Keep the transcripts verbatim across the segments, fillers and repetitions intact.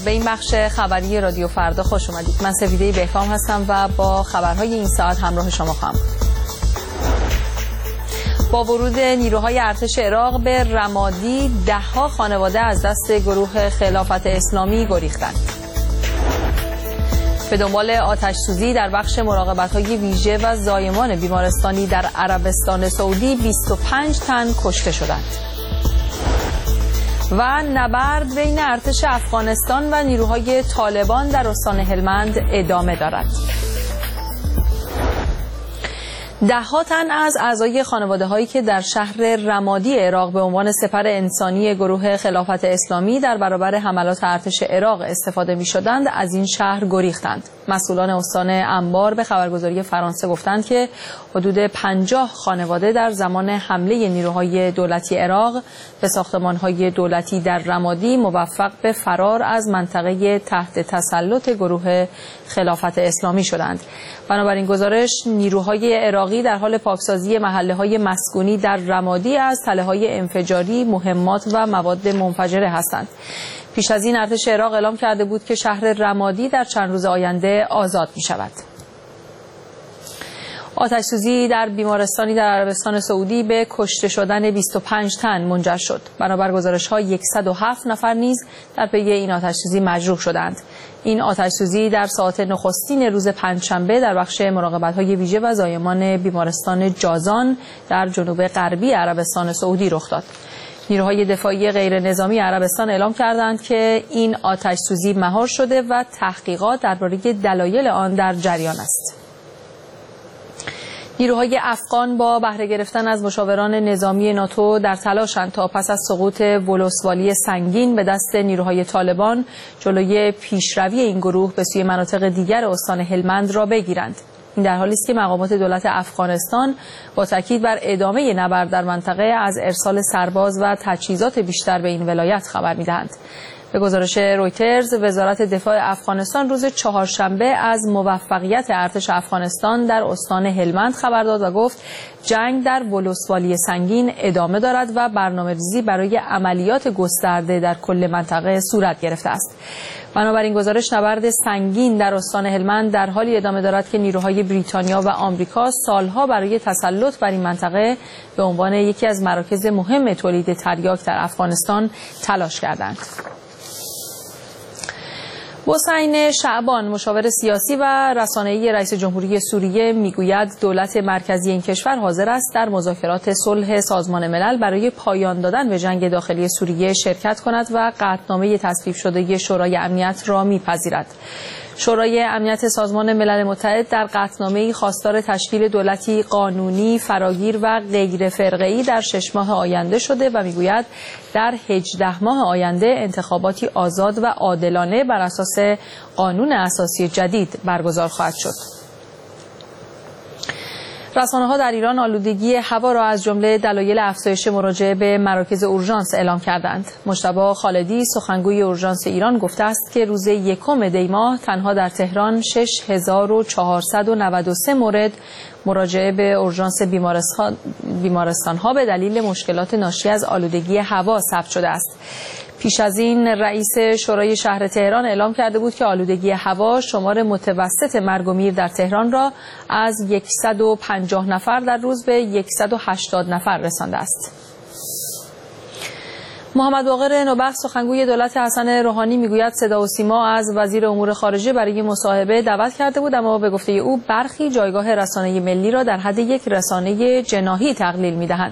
به این بخش خبری رادیو فردا خوش اومدید. من سفیده بهکام هستم و با خبرهای این ساعت همراه شما خواهم. با ورود نیروهای ارتش عراق به رمادی، ده‌ها خانواده از دست گروه خلافت اسلامی گریختند. به دنبال آتش‌سوزی در بخش مراقبت‌های ویژه و زایمان بیمارستانی در عربستان سعودی، بیست و پنج تن کشته شدند. و نبرد بین ارتش افغانستان و نیروهای طالبان در استان هلمند ادامه دارد. ده‌ها تن از اعضای خانواده‌هایی که در شهر رمادی عراق به عنوان سپر انسانی گروه خلافت اسلامی در برابر حملات ارتش عراق استفاده می‌شدند از این شهر گریختند. مسئولان استان انبار به خبرگزاری فرانسه گفتند که حدود پنجاه خانواده در زمان حمله نیروهای دولتی عراق به ساختمان‌های دولتی در رمادی موفق به فرار از منطقه تحت تسلط گروه خلافت اسلامی شدند. بنابراین گزارش، نیروهای عراقی در حال پاکسازی محله‌های مسکونی در رمادی از تله‌های انفجاری، مهمات و مواد منفجره هستند. پیش از این ارتش عراق اعلام کرده بود که شهر رمادی در چند روز آینده آزاد می‌شود. آتش‌سوزی در بیمارستانی در عربستان سعودی به کشته شدن بیست و پنج تن منجر شد. بنابر گزارش‌ها صد و هفت نفر نیز در پی این آتش‌سوزی مجروح شدند. این آتش‌سوزی در ساعات نخستین روز پنجشنبه در بخش مراقبت‌های ویژه و زایمان بیمارستان جازان در جنوب غربی عربستان سعودی رخ داد. نیروهای دفاعی غیر نظامی عربستان اعلام کردند که این آتش‌سوزی مهار شده و تحقیقات درباره دلایل آن در جریان است. نیروهای افغان با بهره گرفتن از مشاوران نظامی ناتو در تلاشند تا پس از سقوط ولسوالی سنگین به دست نیروهای طالبان جلوی پیشروی این گروه به سوی مناطق دیگر استان هلمند را بگیرند. این در حالی است که مقامات دولت افغانستان با تاکید بر ادامه نبرد در منطقه از ارسال سرباز و تجهیزات بیشتر به این ولایت خبر می‌دهند. به گزارش رویترز، وزارت دفاع افغانستان روز چهارشنبه از موفقیت ارتش افغانستان در استان هلمند خبر داد و گفت جنگ در ولسوالی سنگین ادامه دارد و برنامه‌ریزی برای عملیات گسترده در کل منطقه صورت گرفته است. بنابراین گزارش، نبرد سنگین در استان هلمند در حالی ادامه دارد که نیروهای بریتانیا و آمریکا سالها برای تسلط بر این منطقه به عنوان یکی از مراکز مهم تولید تریاک در افغانستان تلاش کردند. حسین شعبان، مشاور سیاسی و رسانه‌ای رئیس جمهوری سوریه، میگوید دولت مرکزی این کشور حاضر است در مذاکرات صلح سازمان ملل برای پایان دادن به جنگ داخلی سوریه شرکت کند و قطعنامه تصویب شده شورای امنیت را میپذیرد. شورای امنیت سازمان ملل متحد در قطعنامه‌ای خواستار تشکیل دولتی قانونی، فراگیر و غیر فرقه‌ای در شش ماه آینده شده و میگوید در هجده ماه آینده انتخاباتی آزاد و عادلانه بر اساس قانون اساسی جدید برگزار خواهد شد. رسانه‌ها در ایران آلودگی هوا را از جمله دلایل افزایش مراجعه به مراکز اورژانس اعلام کردند. مجتبی خالدی، سخنگوی اورژانس ایران، گفته است که روز یکم دی ماه تنها در تهران شش هزار و چهارصد و نود و سه مورد مراجعه به اورژانس بیمارستان بیمارستان‌ها به دلیل مشکلات ناشی از آلودگی هوا ثبت شده است. پیش از این رئیس شورای شهر تهران اعلام کرده بود که آلودگی هوا شمار متوسط مرگ و میر در تهران را از صد و پنجاه نفر در روز به صد و هشتاد نفر رسانده است. محمد باقر نوبخت، سخنگوی دولت حسن روحانی، میگوید صدا و سیما از وزیر امور خارجه برای مصاحبه دعوت کرده بود، اما به گفته او برخی جایگاه رسانه ملی را در حد یک رسانه جناحی تقلیل می‌دهند.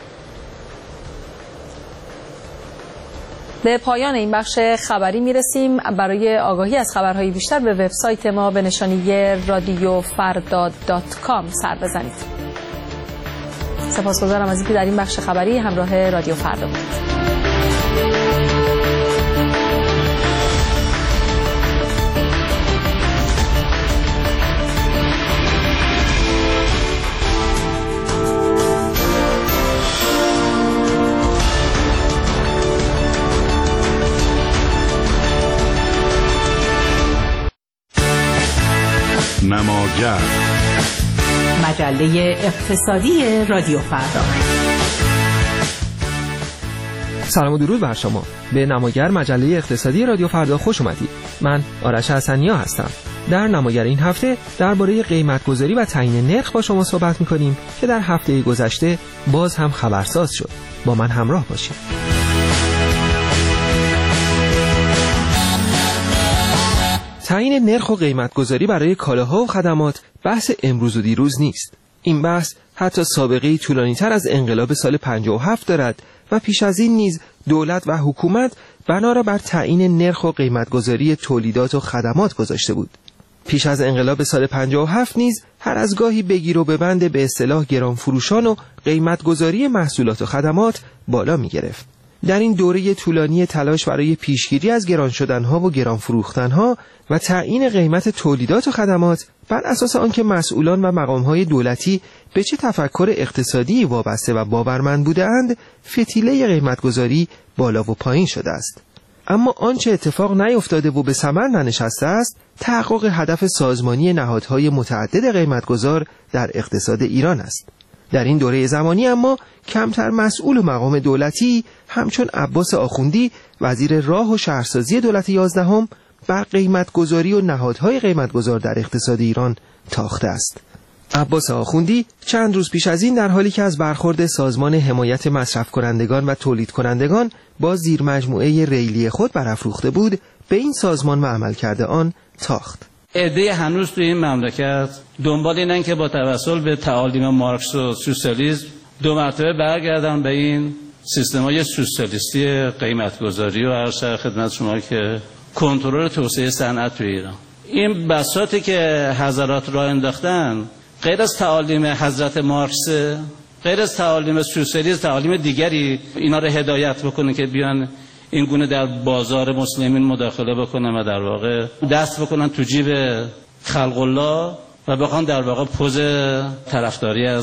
به پایان این بخش خبری میرسیم. برای آگاهی از خبرهای بیشتر به وبسایت ما به نشانی رادیو فردا دات کام سر بزنید. سپاسگزارم از اینکه در این بخش خبری همراه رادیو فردا بودید. نماگر، مجله اقتصادی رادیو فردا. سلام و درود بر شما. به نماگر مجله اقتصادی رادیو فردا خوش اومدید. من آرش حسنیا هستم. در نماگر این هفته درباره قیمت‌گذاری و تعیین نرخ با شما صحبت می‌کنیم که در هفته گذشته باز هم خبرساز شد. با من همراه باشید. تعیین نرخ و قیمت‌گذاری برای کالاها و خدمات بحث امروز و دیروز نیست. این بحث حتی سابقه‌ای طولانی‌تر از انقلاب سال پنجاه و هفت دارد و پیش از این نیز دولت و حکومت بنا را بر تعیین نرخ و قیمت‌گذاری تولیدات و خدمات گذاشته بود. پیش از انقلاب سال پنجاه و هفت نیز هر از گاهی بگیر و ببند به اصطلاح گران فروشان و قیمت‌گذاری محصولات و خدمات بالا می‌گرفت. در این دوره طولانی تلاش برای پیشگیری از گران شدنها و گران فروختنها و تعیین قیمت تولیدات و خدمات بر اساس آنکه مسئولان و مقام‌های دولتی به چه تفکر اقتصادی وابسته و باورمند بودند، فتیله قیمت‌گذاری بالا و پایین شده است. اما آنچه اتفاق نیفتاده و به ثمر ننشسته است، تحقق هدف سازمانی نهادهای متعدد قیمت‌گذار در اقتصاد ایران است. در این دوره زمانی اما کمتر مسئول و مقام دولتی همچون عباس آخوندی وزیر راه و شهرسازی دولت یازدهم بر قیمت‌گذاری و نهادهای قیمت‌گذار در اقتصاد ایران تاخته است. عباس آخوندی چند روز پیش از این در حالی که از برخورد سازمان حمایت مصرف کنندگان و تولید کنندگان با زیر مجموعه ریلی خود برافروخته بود، به این سازمان و عملکرد آن تاخت. عده هنوز توی این مملکت دنبال اینن که با توسل به تعالیم مارکس و سوسیالیسم دو مرتبه برگردن به این سیستم‌های سوسیالیستی قیمت‌گذاری و عرض خدمت شما که کنترل توسعه صنعت توی ایران. این بساطی که حضرات راه انداختن غیر از تعالیم حضرت مارکس، غیر از تعالیم سوسیالیسم، تعالیم دیگری اینا رو هدایت بکنه که بیان این گونه در بازار مسلمین مداخله بکنن و در واقع دست بکنن تو جیب خلق الله و بخوان در واقع پوز طرفداری از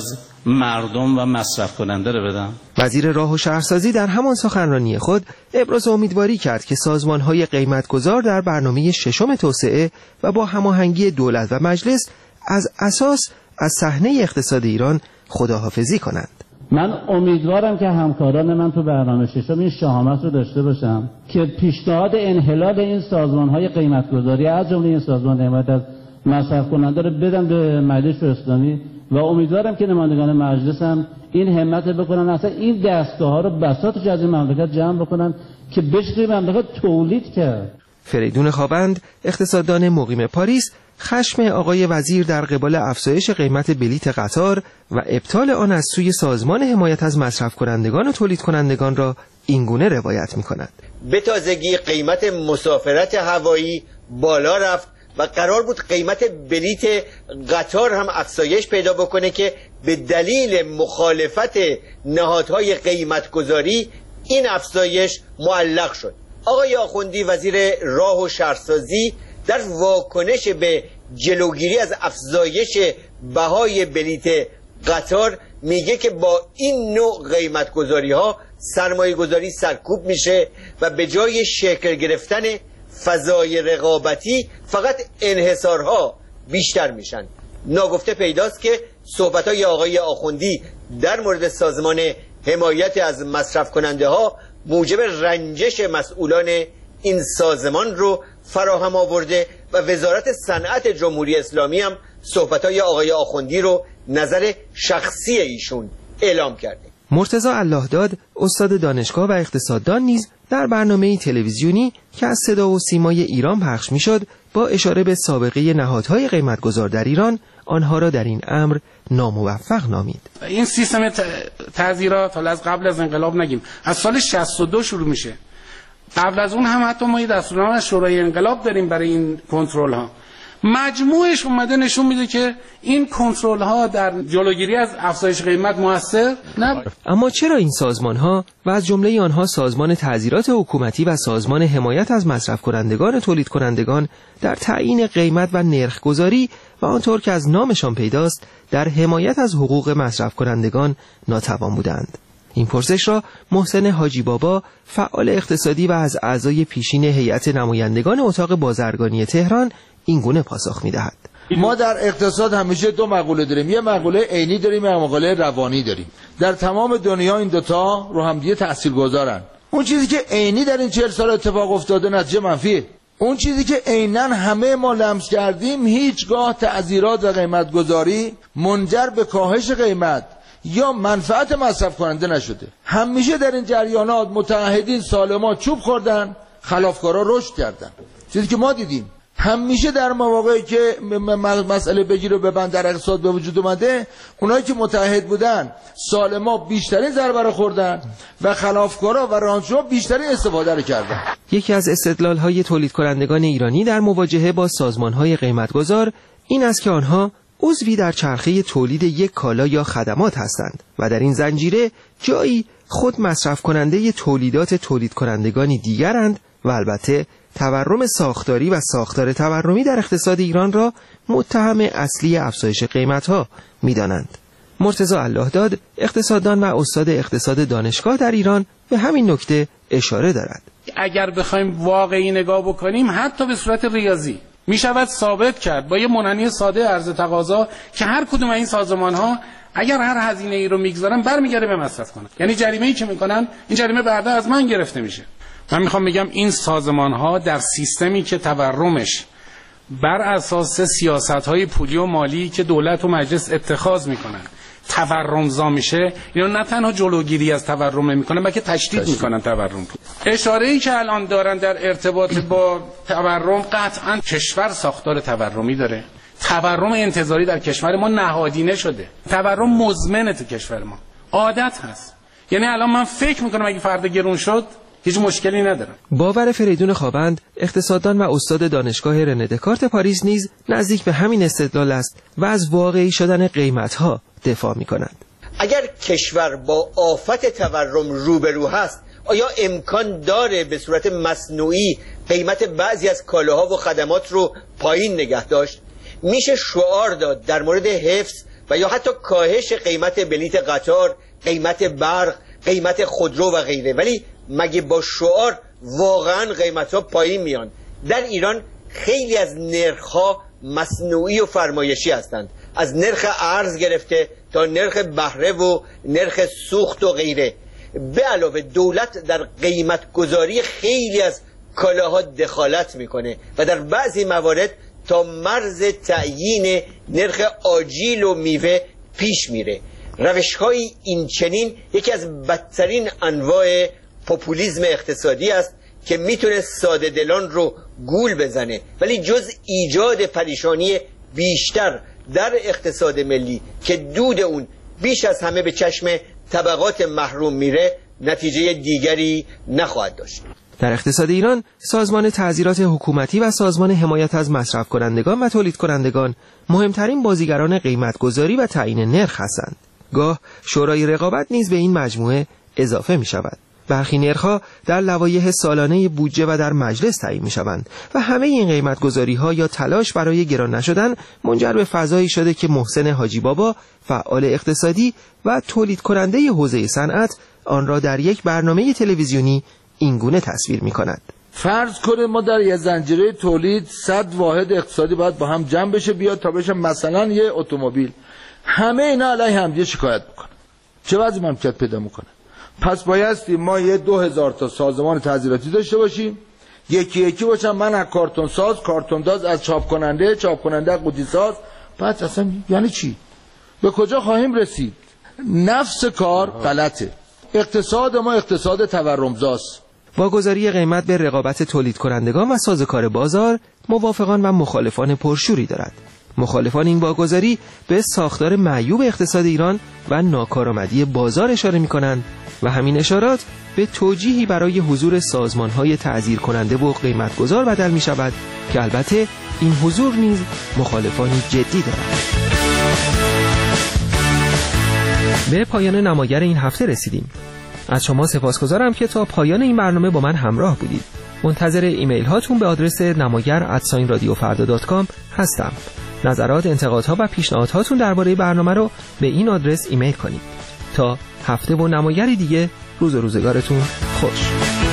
مردم و مصرف کننده رو بدن. وزیر راه و شهرسازی در همان سخنرانی خود ابراز امیدواری کرد که سازمان‌های قیمت‌گذار در برنامه ششم توسعه و با هماهنگی دولت و مجلس از اساس از صحنه اقتصاد ایران خداحافظی کنند. من امیدوارم که همکاران من تو برنامه ششم این شهامت رو داشته باشم که پیشنهاد انحلال این سازمان‌های قیمت‌گذاری از جمله این سازمان حمایت از مصرف کننده رو بدن به مجلس اسلامی و امیدوارم که نمایندگان مجلس هم این همت بکنن، اصلا این دستگاه‌ها رو بساطش از این مملکت جمع بکنن که بشه مملکت تولید کرد. فریدون خوابند، اقتصاددان مقیم پاریس، خشم آقای وزیر در قبال افزایش قیمت بلیت قطار و ابطال آن از سوی سازمان حمایت از مصرف کنندگان و تولید کنندگان را اینگونه روایت می‌کند. به تازگی قیمت مسافرت هوایی بالا رفت و قرار بود قیمت بلیت قطار هم افزایش پیدا بکنه که به دلیل مخالفت نهادهای قیمتگذاری این افزایش معلق شد. آقای آخوندی وزیر راه و شهرسازی در واکنش به جلوگیری از افزایش بهای بلیت قطار میگه که با این نوع قیمتگذاری ها سرمایه گذاری سرکوب میشه و به جای شکل گرفتن فضای رقابتی فقط انحصارها بیشتر میشن. ناگفته پیداست که صحبت‌های آقای آخوندی در مورد سازمان حمایت از مصرف کننده ها موجب رنجش مسئولان این سازمان رو فراهم آورده و وزارت صنعت جمهوری اسلامی هم صحبت‌های آقای آخوندی رو نظر شخصی ایشون اعلام کرده. مرتضی اللهداد، استاد دانشگاه و اقتصاددان نیز در برنامه تلویزیونی که از صدا و سیمای ایران پخش می‌شد با اشاره به سابقه نهادهای قیمتگذار در ایران آنها را در این امر ناموفق نامید. این سیستم تعزیرات حالا از قبل از انقلاب نگیم از سال شصت و دو شروع میشه. قبل از اون هم حتی ما یه دستورنامه از شورای انقلاب داریم برای این کنترل ها. مجموعش اومده نشون میده که این کنترل ها در جلوگیری از افزایش قیمت موثر نبود. اما چرا این سازمان ها و از جمله آنها سازمان تعزیرات حکومتی و سازمان حمایت از مصرف کنندگان و تولید کنندگان در تعیین قیمت و نرخ گذاری و آنطور که از نامشان پیداست در حمایت از حقوق مصرف کنندگان ناتوان بودند؟ این پرسش را محسن حاجی بابا، فعال اقتصادی و از اعضای پیشین هیئت نمایندگان اتاق بازرگانی تهران، این گونه پاسخ می‌دهد. ما در اقتصاد همیشه دو مقوله داریم، یه مقوله عینی داریم، یه مقوله روانی داریم. در تمام دنیا این دوتا رو هم دیگه تاثیرگذارن. اون چیزی که عینی در این چهل سال اتفاق افتاده نتیجه منفیه. اون چیزی که عیناً همه ما لمس کردیم، هیچگاه تعزیرات و قیمت گذاری منجر به کاهش قیمت یا منفعت مصرف کننده نشده. همیشه در این جریانات متعهدین سالما چوب خوردن، خلافکارا رشد کردن. چیزی که ما دیدیم همیشه در مواقعی که مسئله بگیر و ببند در اقتصاد به وجود اومده، اونایی که متعهد بودن سالما بیشترین ضربه رو خوردن و خلافکارا و رانتشوها بیشترین استفاده رو کردن. یکی از استدلال‌های تولید کنندگان ایرانی در مواجهه با سازمان‌های قیمتگذار این است که آنها عضوی در چرخه تولید یک کالا یا خدمات هستند و در این زنجیره جایی خود مصرف کننده تولیدات تولید کنندگانی دیگرند و البته تورم ساختاری و ساختار تورمی در اقتصاد ایران را متهم اصلی افزایش قیمت‌ها می‌دانند. مرتضی اللهداد، اقتصاددان و استاد اقتصاد دانشگاه در ایران، به همین نکته اشاره دارد. اگر بخوایم واقعی نگاه بکنیم، حتی به صورت ریاضی می شود ثابت کرد با یه منحنی ساده عرضه تقاضا که هر کدوم این سازمان‌ها اگر هر هزینه ای رو میگذارن برمیگرده به مصرف کنن. یعنی جریمه‌ای که میکنن، این جریمه بعدا از من گرفته میشه. من میخوام بگم این سازمان‌ها در سیستمی که تورمش بر اساس سیاست‌های پولی و مالی که دولت و مجلس اتخاذ میکنن تورمزا میشه، اینا نه تنها جلوگیری از تورم نمیکنن بلکه تشدید میکنن تورم. اشاره‌ای که الان دارن در ارتباط با تورم، قطعاً کشور ساختار تورمی داره. تورم انتظاری در کشور ما نهادینه شده. تورم مزمنه تو کشور ما، عادت هست. یعنی الان من فکر میکنم اگه فردا گرون شد هیچ مشکلی ندارم. باور فریدون خوابند، اقتصاددان و استاد دانشگاه رنه دکارت پاریس، نیز نزدیک به همین استدلال است و از واقعی شدن قیمت‌ها دفاع می‌کند. اگر کشور با آفت تورم روبرو هست، آیا امکان داره به صورت مصنوعی قیمت بعضی از کالاها و خدمات رو پایین نگه داشت؟ میشه شعار داد در مورد حفظ و یا حتی کاهش قیمت بلیت قطار، قیمت برق، قیمت خودرو و غیره، ولی مگه با شعار واقعا قیمت‌ها پایین میان؟ در ایران خیلی از نرخ‌ها مصنوعی و فرمایشی هستند، از نرخ ارز گرفته تا نرخ بهره و نرخ سوخت و غیره. به علاوه دولت در قیمت گذاری خیلی از کالاها دخالت میکنه و در بعضی موارد تا مرز تعیین نرخ آجیل و میوه پیش میره. روش‌های این چنین یکی از بدترین انواع پوپولیسم اقتصادی است که میتونه ساده دلان رو گول بزنه، ولی جز ایجاد پریشانی بیشتر در اقتصاد ملی که دود اون بیش از همه به چشم طبقات محروم میره، نتیجه دیگری نخواهد داشت. در اقتصاد ایران، سازمان تعزیرات حکومتی و سازمان حمایت از مصرف کنندگان و تولید کنندگان مهمترین بازیگران قیمتگذاری و تعیین نرخ هستند. گاه شورای رقابت نیز به این مجموعه اضافه می شود. برخی نرخ‌ها در لوایح سالانه بودجه و در مجلس تعیین می‌شوند و همه این قیمت‌گذاری‌ها یا تلاش برای گران نشدن منجر به فضایی شده که محسن حاجی بابا، فعال اقتصادی و تولید کننده حوزه صنعت، آن را در یک برنامه تلویزیونی اینگونه تصویر می‌کند. فرض کنید ما در یه زنجیره تولید صد واحد اقتصادی باید با هم جمع بشه بیاد تا بشه مثلا یه اتومبیل. همه اینا علیه همدیگه شکایت می‌کنن. چه وضعی مملکت پیدا می‌کنه؟ پس بایستی ما یه دو هزار تا سازمان تعزیراتی داشته باشیم، یکی یکی باشم، من از کارتون ساز، کارتون داز از چاپ کننده، چاپ کننده از قوطی ساز. بعد اصلا یعنی چی؟ به کجا خواهیم رسید؟ نفس کار غلطه. اقتصاد ما اقتصاد تورمزاست. واگذاری قیمت به رقابت تولید کنندگان و سازوکار بازار موافقان و مخالفان پرشوری دارد. مخالفان این واگذاری به ساختار معیوب اقتصاد ایران و ناکارآمدی بازار اشاره می‌کنند و همین اشارات به توجیهی برای حضور سازمان‌های تعزیر کننده و قیمتگذار بدل می‌شود که البته این حضور نیز مخالفانی جدی دارد. به پایان نماگر این هفته رسیدیم. از شما سپاسگزارم که تا پایان این برنامه با من همراه بودید. منتظر ایمیل هاتون به آدرس نماگر ات رادیو فردا دات کام هستم. نظرات، انتقادها و پیشنهادهاتون درباره برنامه رو به این آدرس ایمیل کنید. تا هفته و نمایری دیگه، روز و روزگارتون خوش.